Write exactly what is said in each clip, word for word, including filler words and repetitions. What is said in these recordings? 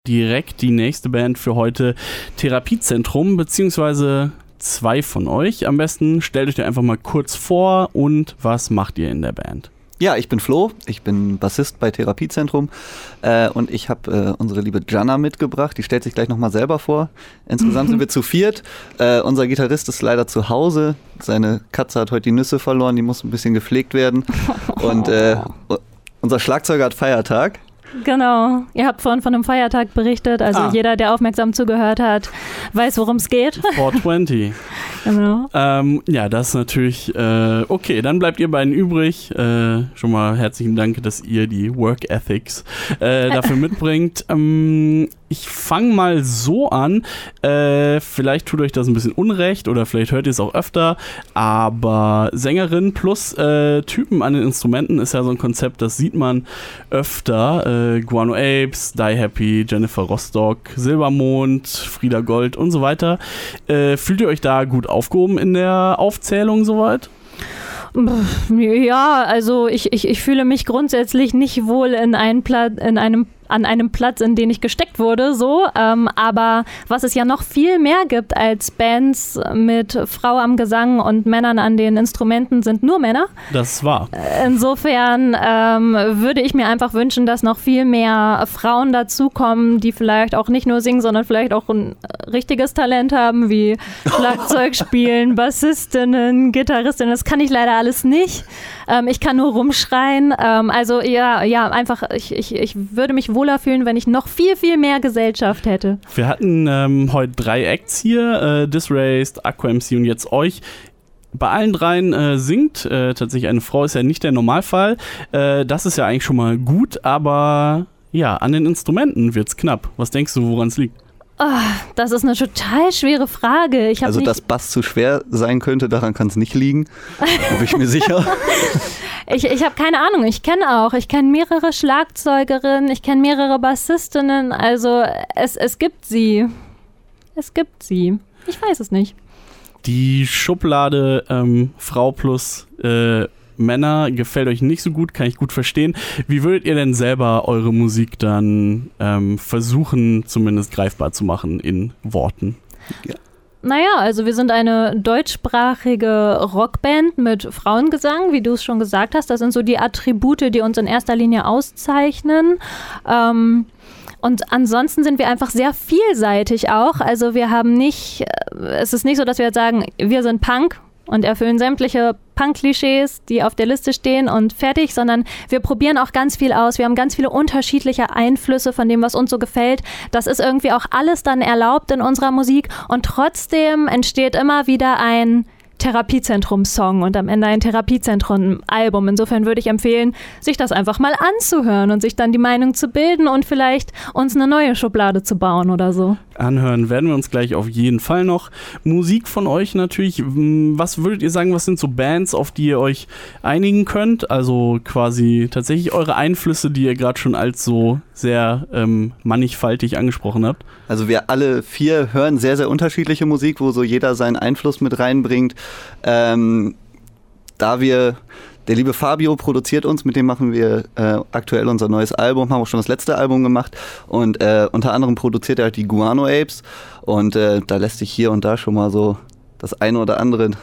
Direkt die nächste Band für heute, Therapiezentrum, beziehungsweise zwei von euch. Am besten stellt euch einfach mal kurz vor und was macht ihr in der Band? Ja, ich bin Flo, ich bin Bassist bei Therapiezentrum äh, und ich habe äh, unsere liebe Jana mitgebracht, die stellt sich gleich nochmal selber vor. Insgesamt sind wir zu viert, äh, unser Gitarrist ist leider zu Hause, seine Katze hat heute die Nüsse verloren, die muss ein bisschen gepflegt werden und äh, unser Schlagzeuger hat Feiertag. Genau, ihr habt vorhin von einem Feiertag berichtet, also ah. jeder, der aufmerksam zugehört hat, weiß, worum es geht. vier zwanzig. Genau. Ähm, ja, das ist natürlich, äh, okay, dann bleibt ihr beiden übrig. Äh, schon mal herzlichen Dank, dass ihr die Work Ethics äh, dafür mitbringt. Ähm, ich fange mal so an, äh, vielleicht tut euch das ein bisschen unrecht oder vielleicht hört ihr es auch öfter, aber Sängerin plus äh, Typen an den Instrumenten ist ja so ein Konzept, das sieht man öfter. Äh, Guano Apes, Die Happy, Jennifer Rostock, Silbermond, Frieda Gold und so weiter. Äh, fühlt ihr euch da gut aufgehoben in der Aufzählung soweit? Ja, also ich, ich, ich fühle mich grundsätzlich nicht wohl in, ein Pla- in einem an einem Platz, in den ich gesteckt wurde, so. Ähm, aber was es ja noch viel mehr gibt als Bands mit Frau am Gesang und Männern an den Instrumenten, sind nur Männer. Das war. Insofern ähm, würde ich mir einfach wünschen, dass noch viel mehr Frauen dazukommen, die vielleicht auch nicht nur singen, sondern vielleicht auch ein richtiges Talent haben, wie Schlagzeug spielen, Bassistinnen, Gitarristinnen. Das kann ich leider alles nicht. Ähm, ich kann nur rumschreien. Ähm, also ja, ja, einfach, ich, ich, ich würde mich wohler fühlen, wenn ich noch viel, viel mehr Gesellschaft hätte. Wir hatten ähm, heute drei Acts hier, äh, Disraced, Aqua M C und jetzt euch. Bei allen dreien äh, singt äh, tatsächlich eine Frau, ist ja nicht der Normalfall. Äh, das ist ja eigentlich schon mal gut, aber ja, an den Instrumenten wird's knapp. Was denkst du, woran es liegt? Oh, das ist eine total schwere Frage. Ich also, nicht dass Bass zu schwer sein könnte, daran kann es nicht liegen. Da bin ich mir sicher. Ich, ich habe keine Ahnung. Ich kenne auch. Ich kenne mehrere Schlagzeugerinnen, ich kenne mehrere Bassistinnen. Also, es, es gibt sie. Es gibt sie. Ich weiß es nicht. Die Schublade ähm, Frau plus äh, Männer gefällt euch nicht so gut, kann ich gut verstehen. Wie würdet ihr denn selber eure Musik dann ähm, versuchen, zumindest greifbar zu machen in Worten? Ja. Naja, also wir sind eine deutschsprachige Rockband mit Frauengesang, wie du es schon gesagt hast. Das sind so die Attribute, die uns in erster Linie auszeichnen. Ähm, und ansonsten sind wir einfach sehr vielseitig auch. Also wir haben nicht, es ist nicht so, dass wir jetzt sagen, wir sind Punk und erfüllen sämtliche Punk-Klischees, die auf der Liste stehen und fertig, sondern wir probieren auch ganz viel aus. Wir haben ganz viele unterschiedliche Einflüsse von dem, was uns so gefällt. Das ist irgendwie auch alles dann erlaubt in unserer Musik und trotzdem entsteht immer wieder ein Therapiezentrum-Song und am Ende ein Therapiezentrum-Album. Insofern würde ich empfehlen, sich das einfach mal anzuhören und sich dann die Meinung zu bilden und vielleicht uns eine neue Schublade zu bauen oder so. Anhören werden wir uns gleich auf jeden Fall noch. Musik von euch natürlich. Was würdet ihr sagen, was sind so Bands, auf die ihr euch einigen könnt? Also quasi tatsächlich eure Einflüsse, die ihr gerade schon als so sehr ähm, mannigfaltig angesprochen habt. Also wir alle vier hören sehr, sehr unterschiedliche Musik, wo so jeder seinen Einfluss mit reinbringt. Ähm, da wir, der liebe Fabio produziert uns, mit dem machen wir äh, aktuell unser neues Album, haben auch schon das letzte Album gemacht und äh, unter anderem produziert er halt die Guano Apes und äh, da lässt sich hier und da schon mal so das eine oder andere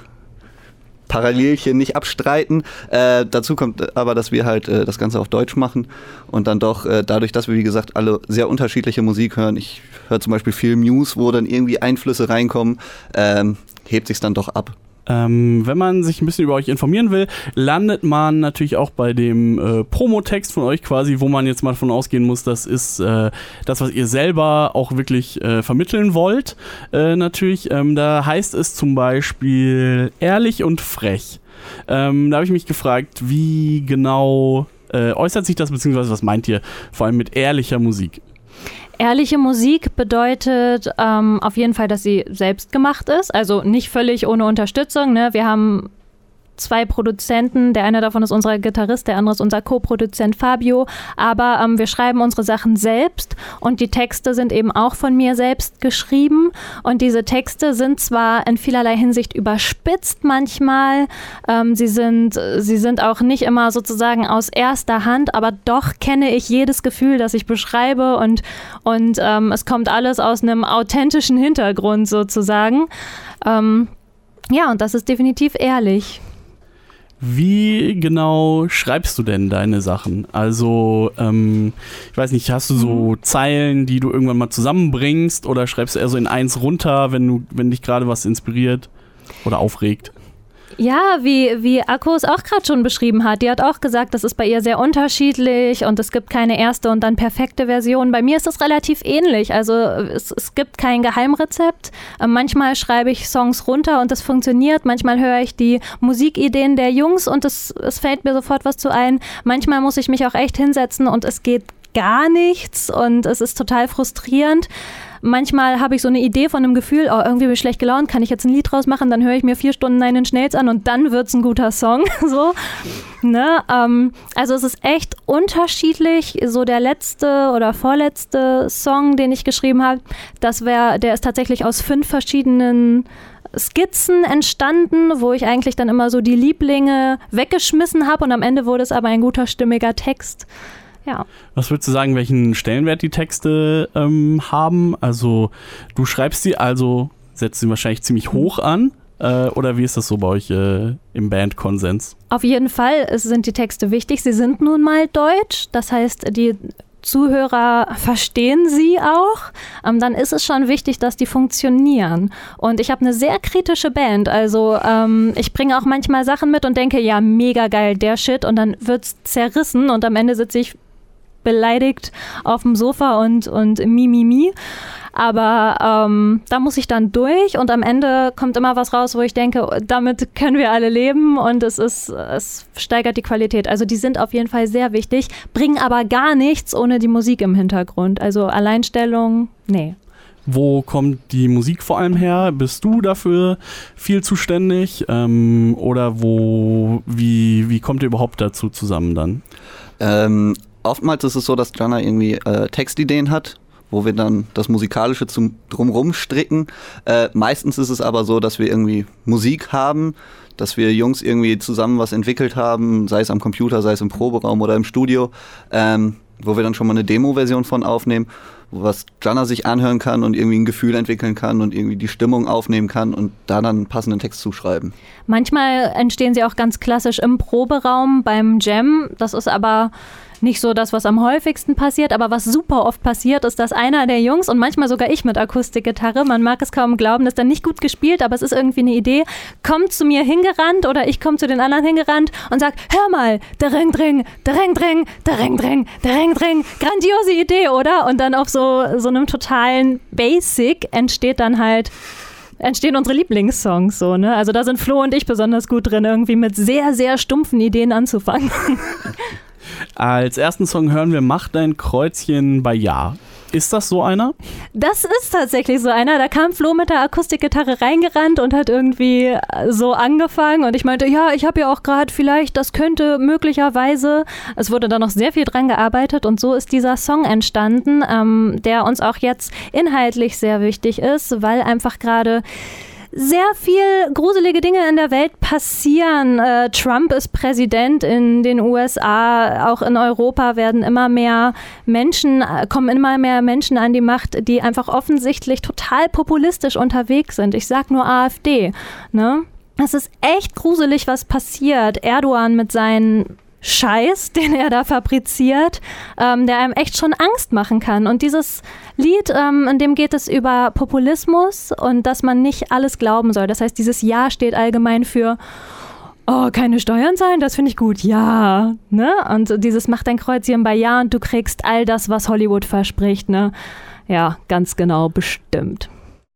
Parallelchen nicht abstreiten. Äh, dazu kommt aber, dass wir halt äh, das Ganze auf Deutsch machen und dann doch äh, dadurch, dass wir, wie gesagt, alle sehr unterschiedliche Musik hören. Ich höre zum Beispiel viel Muse, wo dann irgendwie Einflüsse reinkommen, ähm, hebt sich's dann doch ab. Ähm, wenn man sich ein bisschen über euch informieren will, landet man natürlich auch bei dem äh, Promotext von euch quasi, wo man jetzt mal davon ausgehen muss, das ist äh, das, was ihr selber auch wirklich äh, vermitteln wollt. Äh, natürlich, ähm, da heißt es zum Beispiel ehrlich und frech. Ähm, da habe ich mich gefragt, wie genau äh, äußert sich das, beziehungsweise was meint ihr vor allem mit ehrlicher Musik? Ehrliche Musik bedeutet ähm, auf jeden Fall, dass sie selbst gemacht ist, also nicht völlig ohne Unterstützung. Ne? Wir haben zwei Produzenten. Der eine davon ist unser Gitarrist, der andere ist unser Co-Produzent Fabio. Aber ähm, wir schreiben unsere Sachen selbst und die Texte sind eben auch von mir selbst geschrieben. Und diese Texte sind zwar in vielerlei Hinsicht überspitzt manchmal, ähm, sie sind, sie sind auch nicht immer sozusagen aus erster Hand, aber doch kenne ich jedes Gefühl, das ich beschreibe und, und ähm, es kommt alles aus einem authentischen Hintergrund sozusagen. Ähm, ja, und das ist definitiv ehrlich. Wie genau schreibst du denn deine Sachen? Also, ähm, ich weiß nicht, hast du so mhm. Zeilen, die du irgendwann mal zusammenbringst oder schreibst du eher so in eins runter, wenn du, wenn dich gerade was inspiriert oder aufregt? Ja, wie, wie Akko es auch gerade schon beschrieben hat. Die hat auch gesagt, das ist bei ihr sehr unterschiedlich und es gibt keine erste und dann perfekte Version. Bei mir ist es relativ ähnlich. Also es, es gibt kein Geheimrezept. Ähm, manchmal schreibe ich Songs runter und das funktioniert. Manchmal höre ich die Musikideen der Jungs und es, es fällt mir sofort was zu ein. Manchmal muss ich mich auch echt hinsetzen und es geht gar nichts und es ist total frustrierend. Manchmal habe ich so eine Idee von einem Gefühl, oh, irgendwie bin ich schlecht gelaunt, kann ich jetzt ein Lied draus machen, dann höre ich mir vier Stunden Nine Inch Nails an und dann wird es ein guter Song. so. ne? ähm, also es ist echt unterschiedlich. So der letzte oder vorletzte Song, den ich geschrieben habe, das wär, der ist tatsächlich aus fünf verschiedenen Skizzen entstanden, wo ich eigentlich dann immer so die Lieblinge weggeschmissen habe und am Ende wurde es aber ein guter, stimmiger Text. Ja. Was würdest du sagen, welchen Stellenwert die Texte ähm, haben? Also du schreibst sie, also setzt sie wahrscheinlich ziemlich hoch an äh, oder wie ist das so bei euch äh, im Bandkonsens? Auf jeden Fall sind die Texte wichtig. Sie sind nun mal deutsch, das heißt, die Zuhörer verstehen sie auch, ähm, dann ist es schon wichtig, dass die funktionieren. Und ich habe eine sehr kritische Band, also ähm, ich bringe auch manchmal Sachen mit und denke, ja, mega geil, der Shit, und dann wird's zerrissen und am Ende sitze ich beleidigt auf dem Sofa und, und mi, mi, mi. Aber ähm, da muss ich dann durch und am Ende kommt immer was raus, wo ich denke, damit können wir alle leben und es ist, es steigert die Qualität. Also die sind auf jeden Fall sehr wichtig, bringen aber gar nichts ohne die Musik im Hintergrund. Also Alleinstellung, nee. Wo kommt die Musik vor allem her? Bist du dafür viel zuständig? Ähm, oder wo, wie, wie kommt ihr überhaupt dazu zusammen dann? Ähm, oftmals ist es so, dass Jana irgendwie äh, Textideen hat, wo wir dann das Musikalische zum Drumrum stricken. Äh, meistens ist es aber so, dass wir irgendwie Musik haben, dass wir Jungs irgendwie zusammen was entwickelt haben, sei es am Computer, sei es im Proberaum oder im Studio, ähm, wo wir dann schon mal eine Demo-Version von aufnehmen, was Jana sich anhören kann und irgendwie ein Gefühl entwickeln kann und irgendwie die Stimmung aufnehmen kann und da dann einen passenden Text zuschreiben. Manchmal entstehen sie auch ganz klassisch im Proberaum beim Jam. Das ist aber nicht so das, was am häufigsten passiert, aber was super oft passiert, ist, dass einer der Jungs und manchmal sogar ich mit Akustikgitarre, man mag es kaum glauben, das ist dann nicht gut gespielt, aber es ist irgendwie eine Idee, kommt zu mir hingerannt oder ich komme zu den anderen hingerannt und sagt, hör mal, dereng, dring, dereng, dring, dereng, dring, dereng, dring, grandiose Idee, oder? Und dann auf so, so einem totalen Basic entsteht dann halt entstehen unsere Lieblingssongs so, ne? Also da sind Flo und ich besonders gut drin, irgendwie mit sehr, sehr stumpfen Ideen anzufangen. Als ersten Song hören wir Mach dein Kreuzchen bei Ja. Ist das so einer? Das ist tatsächlich so einer. Da kam Flo mit der Akustikgitarre reingerannt und hat irgendwie so angefangen und ich meinte, ja, ich habe ja auch gerade vielleicht, das könnte möglicherweise, es wurde da noch sehr viel dran gearbeitet und so ist dieser Song entstanden, ähm, der uns auch jetzt inhaltlich sehr wichtig ist, weil einfach gerade sehr viel gruselige Dinge in der Welt passieren. Äh, Trump ist Präsident in den U S A, auch in Europa werden immer mehr Menschen, kommen immer mehr Menschen an die Macht, die einfach offensichtlich total populistisch unterwegs sind. Ich sag nur AfD. Ne? Es ist echt gruselig, was passiert. Erdogan mit seinen Scheiß, den er da fabriziert, ähm, der einem echt schon Angst machen kann. Und dieses Lied, ähm, in dem geht es über Populismus und dass man nicht alles glauben soll. Das heißt, dieses Ja steht allgemein für oh, keine Steuern zahlen, das finde ich gut, ja. Ne? Und dieses Mach dein Kreuzchen bei Ja und du kriegst all das, was Hollywood verspricht. Ne? Ja, ganz genau, bestimmt.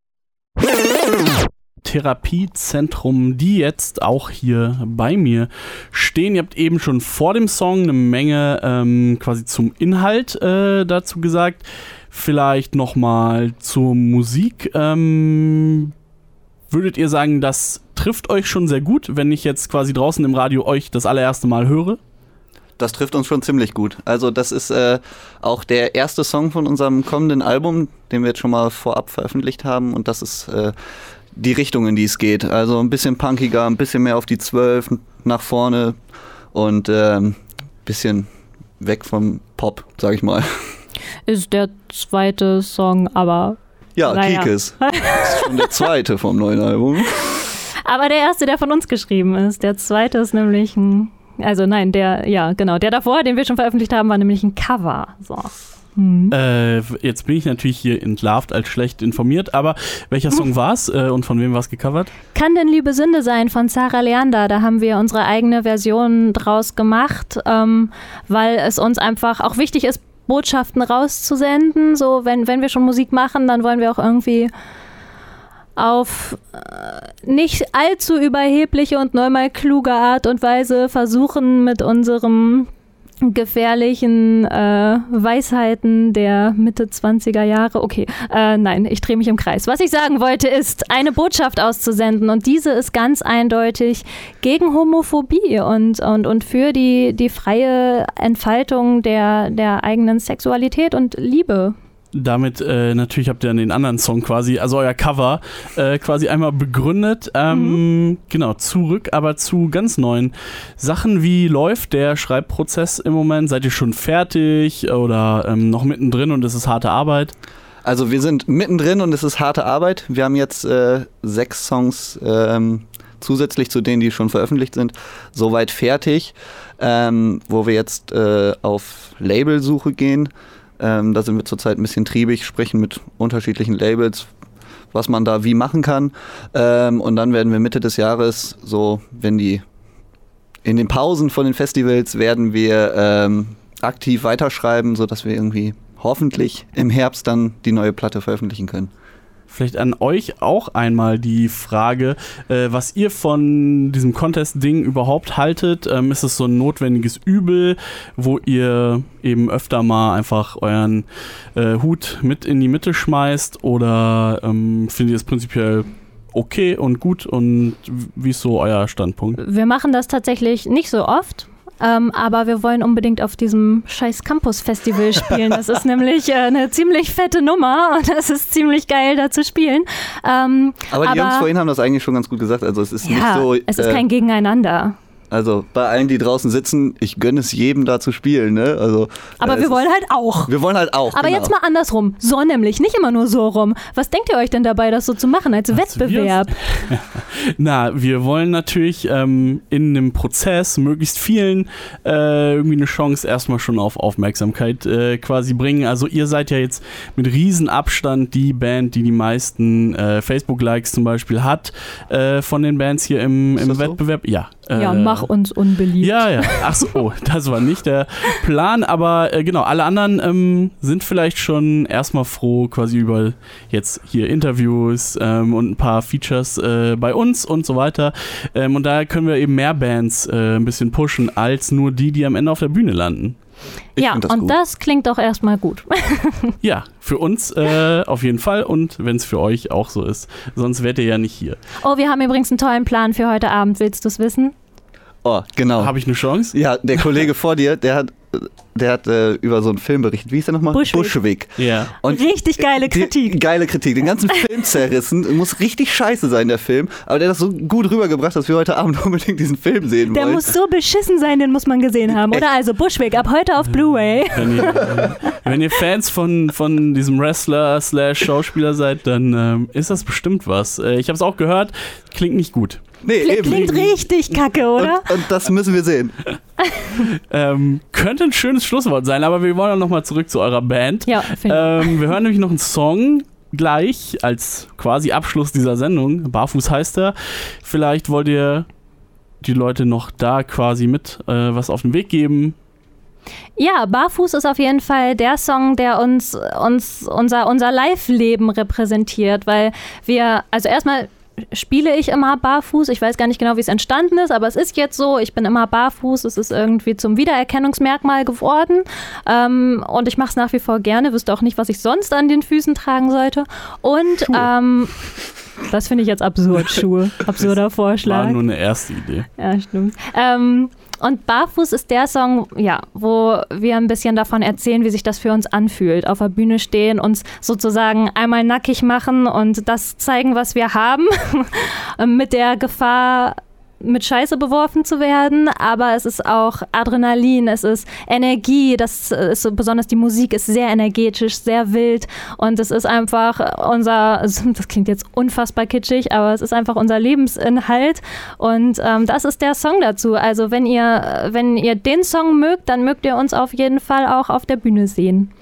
Therapiezentrum, die jetzt auch hier bei mir stehen. Ihr habt eben schon vor dem Song eine Menge ähm, quasi zum Inhalt äh, dazu gesagt. Vielleicht nochmal zur Musik. Ähm, würdet ihr sagen, das trifft euch schon sehr gut, wenn ich jetzt quasi draußen im Radio euch das allererste Mal höre? Das trifft uns schon ziemlich gut. Also das ist äh, auch der erste Song von unserem kommenden Album, den wir jetzt schon mal vorab veröffentlicht haben. Und das ist äh, die Richtung, in die es geht. Also ein bisschen punkiger, ein bisschen mehr auf die zwölf nach vorne und ein äh, bisschen weg vom Pop, sag ich mal. Ist der zweite Song, aber... Ja, naja. Kikes. Das ist schon der zweite vom neuen Album. Aber der erste, der von uns geschrieben ist. Der zweite ist nämlich ein... Also nein, der, ja, genau. Der davor, den wir schon veröffentlicht haben, war nämlich ein Cover. So. Hm. Äh, jetzt bin ich natürlich hier entlarvt als schlecht informiert, aber welcher Song war es äh, und von wem war es gecovert? Kann denn Liebe Sünde sein von Sarah Leander. Da haben wir unsere eigene Version draus gemacht, ähm, weil es uns einfach auch wichtig ist, Botschaften rauszusenden. So, wenn, wenn wir schon Musik machen, dann wollen wir auch irgendwie auf äh, nicht allzu überhebliche und neunmal kluge Art und Weise versuchen, mit unserem gefährlichen äh, Weisheiten der Mitte zwanziger Jahre. Okay, äh, nein, ich drehe mich im Kreis. Was ich sagen wollte, ist, eine Botschaft auszusenden und diese ist ganz eindeutig gegen Homophobie und, und, und für die, die freie Entfaltung der, der eigenen Sexualität und Liebe. Damit äh, natürlich habt ihr dann den anderen Song quasi, also euer Cover, äh, quasi einmal begründet. Ähm, mhm. Genau, zurück aber zu ganz neuen Sachen. Wie läuft der Schreibprozess im Moment? Seid ihr schon fertig oder ähm, noch mittendrin und es ist harte Arbeit? Also wir sind mittendrin und es ist harte Arbeit. Wir haben jetzt äh, sechs Songs ähm, zusätzlich zu denen, die schon veröffentlicht sind, soweit fertig, ähm, wo wir jetzt äh, auf Labelsuche gehen. Ähm, da sind wir zurzeit ein bisschen triebig, sprechen mit unterschiedlichen Labels, was man da wie machen kann. Ähm, und dann werden wir Mitte des Jahres, so wenn die in den Pausen von den Festivals, werden wir ähm, aktiv weiterschreiben, sodass wir irgendwie hoffentlich im Herbst dann die neue Platte veröffentlichen können. Vielleicht an euch auch einmal die Frage, äh, was ihr von diesem Contest-Ding überhaupt haltet. Ähm, ist es so ein notwendiges Übel, wo ihr eben öfter mal einfach euren äh, Hut mit in die Mitte schmeißt? Oder ähm, findet ihr es prinzipiell okay und gut? Und wie ist so euer Standpunkt? Wir machen das tatsächlich nicht so oft. Ähm, aber wir wollen unbedingt auf diesem scheiß Campus-Festival spielen. Das ist nämlich äh, eine ziemlich fette Nummer und es ist ziemlich geil, da zu spielen. Ähm, aber die aber, Jungs vorhin haben das eigentlich schon ganz gut gesagt. Also es ist ja, nicht so... es ist äh, kein Gegeneinander. Also bei allen, die draußen sitzen, ich gönne es jedem da zu spielen. Ne? Also, aber äh, wir wollen halt auch. Wir wollen halt auch, Aber genau. Jetzt mal andersrum. So nämlich, nicht immer nur so rum. Was denkt ihr euch denn dabei, das so zu machen als Was Wettbewerb? Na, wir wollen natürlich ähm, in einem Prozess möglichst vielen äh, irgendwie eine Chance erstmal schon auf Aufmerksamkeit äh, quasi bringen. Also ihr seid ja jetzt mit Riesenabstand die Band, die die meisten äh, Facebook-Likes zum Beispiel hat äh, von den Bands hier im, im Wettbewerb. So? Ja. Ja, äh, mach uns unbeliebt. Ja, ja. Ach so, oh, das war nicht der Plan, aber äh, genau, alle anderen ähm, sind vielleicht schon erstmal froh quasi über jetzt hier Interviews ähm, und ein paar Features äh, bei uns und so weiter. Ähm, und da können wir eben mehr Bands äh, ein bisschen pushen, als nur die, die am Ende auf der Bühne landen. Ich ja, das und gut. das klingt doch erstmal gut. Ja, für uns äh, auf jeden Fall und wenn es für euch auch so ist. Sonst wärt ihr ja nicht hier. Oh, wir haben übrigens einen tollen Plan für heute Abend. Willst du es wissen? Oh, genau. Habe ich eine Chance? Ja, der Kollege vor dir, der hat, der hat äh, über so einen Film berichtet. Wie hieß der nochmal? Bushwick. Bushwick. Ja. Und richtig geile Kritik. Die, geile Kritik. Den ganzen Film zerrissen. Muss richtig scheiße sein, der Film. Aber der hat das so gut rübergebracht, dass wir heute Abend unbedingt diesen Film sehen Der wollen. muss so beschissen sein, den muss man gesehen haben. Oder also Bushwick, ab heute auf Blu-ray. Wenn ihr, wenn ihr Fans von, von diesem Wrestler slash Schauspieler seid, dann ähm, ist das bestimmt was. Äh, ich habe es auch gehört, klingt nicht gut. Nee, Klingt, eben. klingt richtig kacke, oder? Und, und das müssen wir sehen. ähm, könnte ein schönes Schlusswort sein, aber wir wollen auch nochmal zurück zu eurer Band. Ja, finde ähm, Wir hören nämlich noch einen Song gleich als quasi Abschluss dieser Sendung. Barfuß heißt er. Vielleicht wollt ihr die Leute noch da quasi mit äh, was auf den Weg geben. Ja, Barfuß ist auf jeden Fall der Song, der uns, uns unser, unser Live-Leben repräsentiert, weil wir, also erstmal spiele ich immer barfuß. Ich weiß gar nicht genau, wie es entstanden ist, aber es ist jetzt so, ich bin immer barfuß. Es ist irgendwie zum Wiedererkennungsmerkmal geworden. Ähm, und ich mache es nach wie vor gerne. Wüsste auch nicht, was ich sonst an den Füßen tragen sollte. Und ähm, Das finde ich jetzt absurd, Schuhe. Absurder Vorschlag. War nur eine erste Idee. Ja, stimmt. Ähm, und Barfuß ist der Song, ja, wo wir ein bisschen davon erzählen, wie sich das für uns anfühlt. Auf der Bühne stehen, uns sozusagen einmal nackig machen und das zeigen, was wir haben, mit der Gefahr, mit Scheiße beworfen zu werden, aber es ist auch Adrenalin, es ist Energie, das ist besonders die Musik ist sehr energetisch, sehr wild und es ist einfach unser, das klingt jetzt unfassbar kitschig, aber es ist einfach unser Lebensinhalt und ähm, das ist der Song dazu. Also wenn ihr, wenn ihr den Song mögt, dann mögt ihr uns auf jeden Fall auch auf der Bühne sehen.